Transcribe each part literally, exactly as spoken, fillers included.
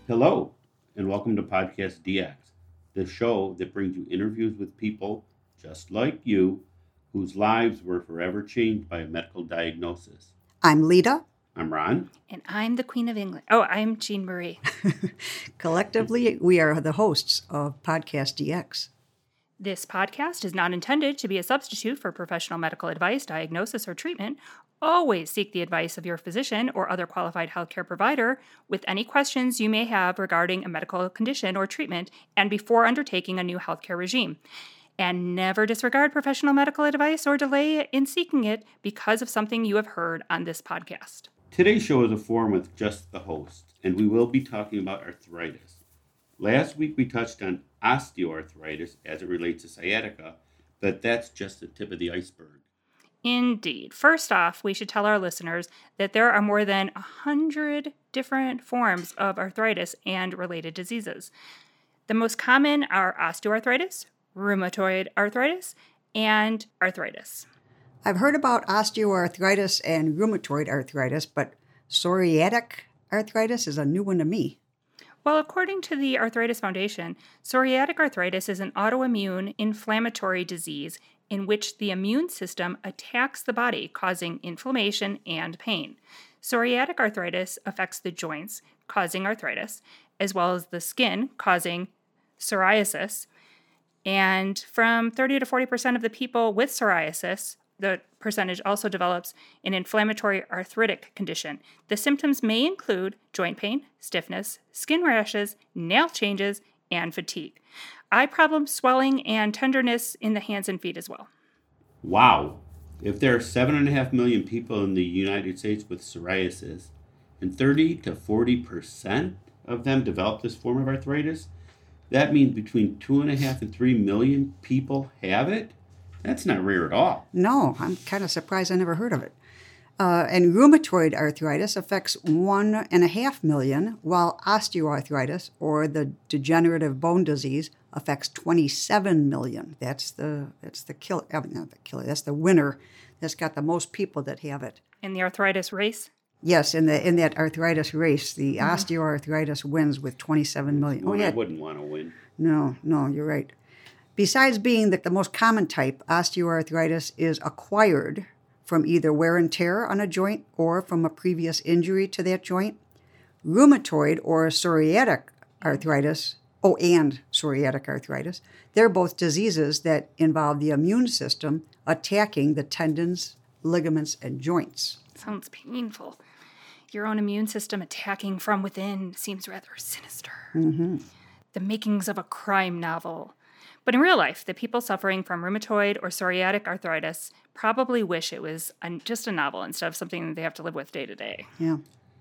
Hello, and welcome to Podcast D X, the show that brings you interviews with people just like you whose lives were forever changed by a medical diagnosis. I'm Lita. I'm Ron. And I'm the Queen of England. Oh, I'm Jean Marie. Collectively, we are the hosts of Podcast D X. This podcast is not intended to be a substitute for professional medical advice, diagnosis, or treatment. Always seek the advice of your physician or other qualified healthcare provider with any questions you may have regarding a medical condition or treatment and before undertaking a new healthcare regime. And never disregard professional medical advice or delay in seeking it because of something you have heard on this podcast. Today's show is a forum with just the host, and we will be talking about arthritis. Last week we touched on osteoarthritis as it relates to sciatica, but that's just the tip of the iceberg. Indeed. First off, we should tell our listeners that there are more than one hundred different forms of arthritis and related diseases. The most common are osteoarthritis, rheumatoid arthritis, and arthritis. I've heard about osteoarthritis and rheumatoid arthritis, but psoriatic arthritis is a new one to me. Well, according to the Arthritis Foundation, psoriatic arthritis is an autoimmune inflammatory disease in which the immune system attacks the body, causing inflammation and pain. Psoriatic arthritis affects the joints, causing arthritis, as well as the skin, causing psoriasis. And from thirty to forty percent of the people with psoriasis, the percentage also develops an inflammatory arthritic condition. The symptoms may include joint pain, stiffness, skin rashes, nail changes, and fatigue. Eye problems, swelling, and tenderness in the hands and feet as well. Wow! If there are seven point five million people in the United States with psoriasis, and thirty to forty percent of them develop this form of arthritis, that means between two point five and three million people have it? That's not rare at all. No, I'm kind of surprised I never heard of it. Uh, and rheumatoid arthritis affects one and a half million, while osteoarthritis, or the degenerative bone disease, affects twenty-seven million. That's the that's the killer, uh, not the killer. That's the winner. That's got the most people that have it. In the arthritis race? Yes, in the in that arthritis race, the mm-hmm. osteoarthritis wins with twenty-seven million. Well, oh yeah, I wouldn't want to win. No, no, you're right. Besides being the, the most common type, osteoarthritis is acquired from either wear and tear on a joint or from a previous injury to that joint. Rheumatoid or psoriatic arthritis, oh, and psoriatic arthritis, they're both diseases that involve the immune system attacking the tendons, ligaments, and joints. Sounds painful. Your own immune system attacking from within seems rather sinister. Mm-hmm. The makings of a crime novel. But in real life, the people suffering from rheumatoid or psoriatic arthritis probably wish it was a, just a novel instead of something they have to live with day to day. Yeah.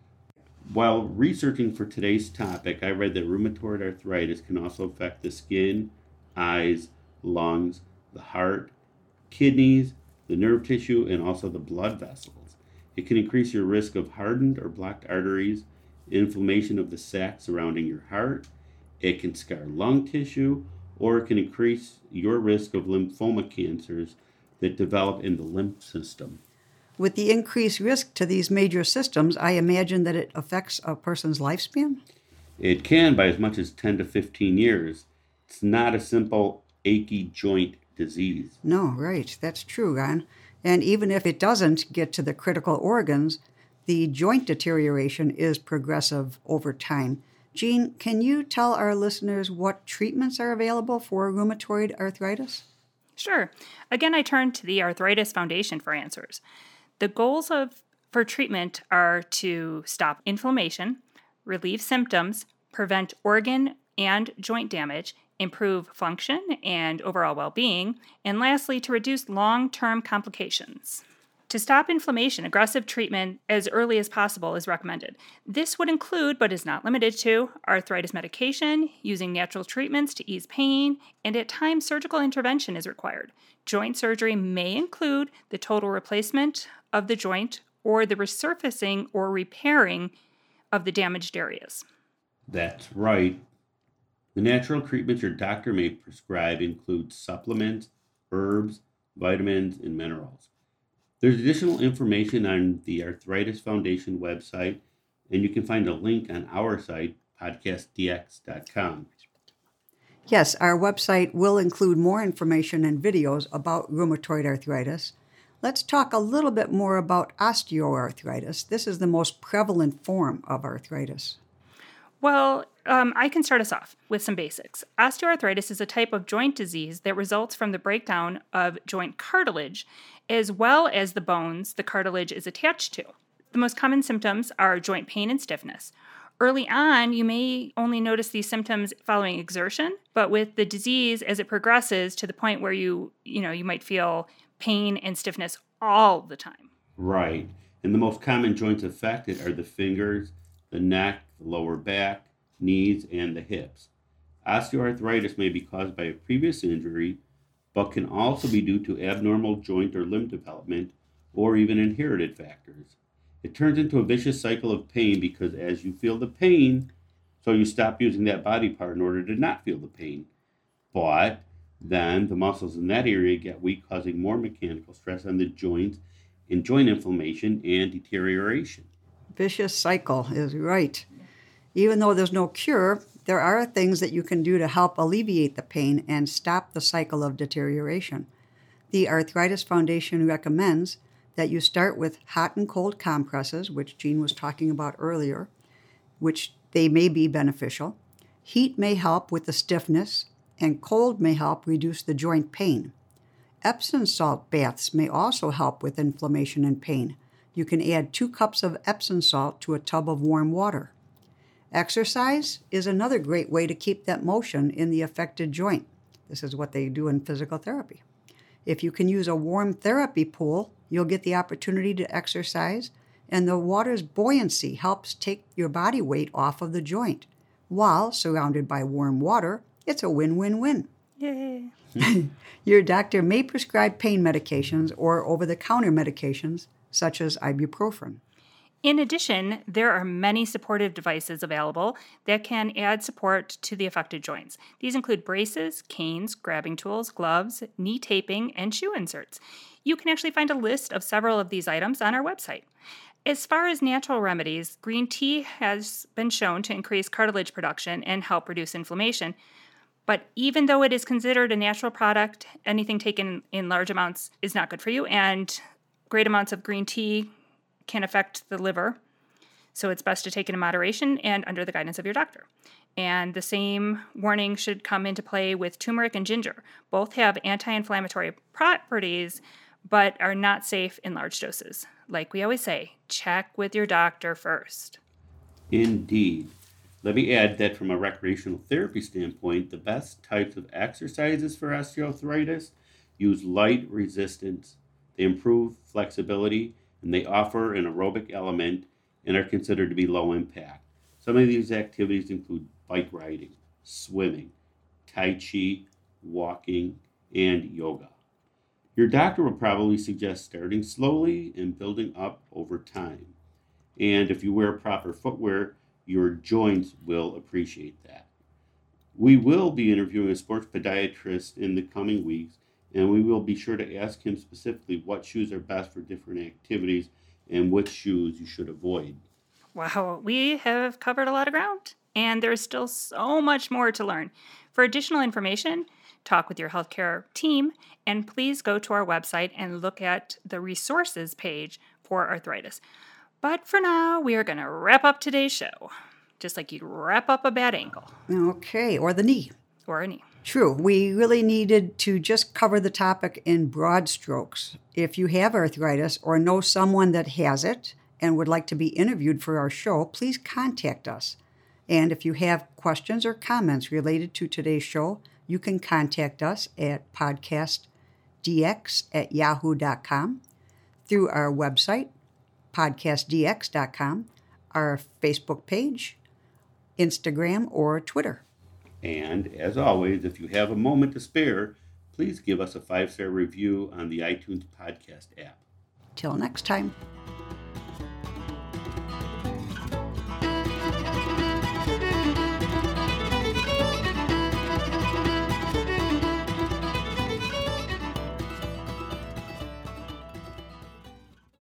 While researching for today's topic, I read that rheumatoid arthritis can also affect the skin, eyes, lungs, the heart, kidneys, the nerve tissue, and also the blood vessels. It can increase your risk of hardened or blocked arteries, inflammation of the sac surrounding your heart. It can scar lung tissue, or it can increase your risk of lymphoma cancers that develop in the lymph system. With the increased risk to these major systems, I imagine that it affects a person's lifespan? It can by as much as ten to fifteen years. It's not a simple achy joint disease. No, right. That's true, Ron. And even if it doesn't get to the critical organs, the joint deterioration is progressive over time. Jean, can you tell our listeners what treatments are available for rheumatoid arthritis? Sure. Again, I turn to the Arthritis Foundation for answers. The goals of for treatment are to stop inflammation, relieve symptoms, prevent organ and joint damage, improve function and overall well-being, and lastly, to reduce long-term complications. To stop inflammation, aggressive treatment as early as possible is recommended. This would include, but is not limited to, arthritis medication, using natural treatments to ease pain, and at times surgical intervention is required. Joint surgery may include the total replacement of the joint or the resurfacing or repairing of the damaged areas. That's right. The natural treatments your doctor may prescribe include supplements, herbs, vitamins, and minerals. There's additional information on the Arthritis Foundation website, and you can find a link on our site, podcast d x dot com. Yes, our website will include more information and videos about rheumatoid arthritis. Let's talk a little bit more about osteoarthritis. This is the most prevalent form of arthritis. Well, um, I can start us off with some basics. Osteoarthritis is a type of joint disease that results from the breakdown of joint cartilage, as well as the bones the cartilage is attached to. The most common symptoms are joint pain and stiffness. Early on, you may only notice these symptoms following exertion, but with the disease, as it progresses to the point where you, you know, you might feel pain and stiffness all the time. Right. And the most common joints affected are the fingers, the neck, the lower back, knees, and the hips. Osteoarthritis may be caused by a previous injury, but can also be due to abnormal joint or limb development or even inherited factors. It turns into a vicious cycle of pain because as you feel the pain, so you stop using that body part in order to not feel the pain. But then the muscles in that area get weak, causing more mechanical stress on the joints and joint inflammation and deterioration. Vicious cycle is right. Even though there's no cure, there are things that you can do to help alleviate the pain and stop the cycle of deterioration. The Arthritis Foundation recommends that you start with hot and cold compresses, which Jean was talking about earlier, which they may be beneficial. Heat may help with the stiffness, and cold may help reduce the joint pain. Epsom salt baths may also help with inflammation and pain. You can add two cups of Epsom salt to a tub of warm water. Exercise is another great way to keep that motion in the affected joint. This is what they do in physical therapy. If you can use a warm therapy pool, you'll get the opportunity to exercise, and the water's buoyancy helps take your body weight off of the joint. While surrounded by warm water, it's a win-win-win. Yay! Your doctor may prescribe pain medications or over-the-counter medications, such as ibuprofen. In addition, there are many supportive devices available that can add support to the affected joints. These include braces, canes, grabbing tools, gloves, knee taping, and shoe inserts. You can actually find a list of several of these items on our website. As far as natural remedies, green tea has been shown to increase cartilage production and help reduce inflammation. But even though it is considered a natural product, anything taken in large amounts is not good for you, and great amounts of green tea can affect the liver. So it's best to take it in moderation and under the guidance of your doctor. And the same warning should come into play with turmeric and ginger. Both have anti-inflammatory properties, but are not safe in large doses. Like we always say, check with your doctor first. Indeed. Let me add that from a recreational therapy standpoint, the best types of exercises for osteoarthritis use light resistance. They improve flexibility, and they offer an aerobic element and are considered to be low impact. Some of these activities include bike riding, swimming, tai chi, walking, and yoga. Your doctor will probably suggest starting slowly and building up over time. And if you wear proper footwear, your joints will appreciate that. We will be interviewing a sports podiatrist in the coming weeks, and we will be sure to ask him specifically what shoes are best for different activities and which shoes you should avoid. Wow, we have covered a lot of ground, and there's still so much more to learn. For additional information, talk with your healthcare team, and please go to our website and look at the resources page for arthritis. But for now, we are going to wrap up today's show, just like you'd wrap up a bad ankle. Okay, or the knee. Or a knee. True. We really needed to just cover the topic in broad strokes. If you have arthritis or know someone that has it and would like to be interviewed for our show, please contact us. And if you have questions or comments related to today's show, you can contact us at podcastdx at yahoo dot com, through our website, podcast d x dot com, our Facebook page, Instagram, or Twitter. And as always, if you have a moment to spare, please give us a five-star review on the iTunes podcast app. Till next time.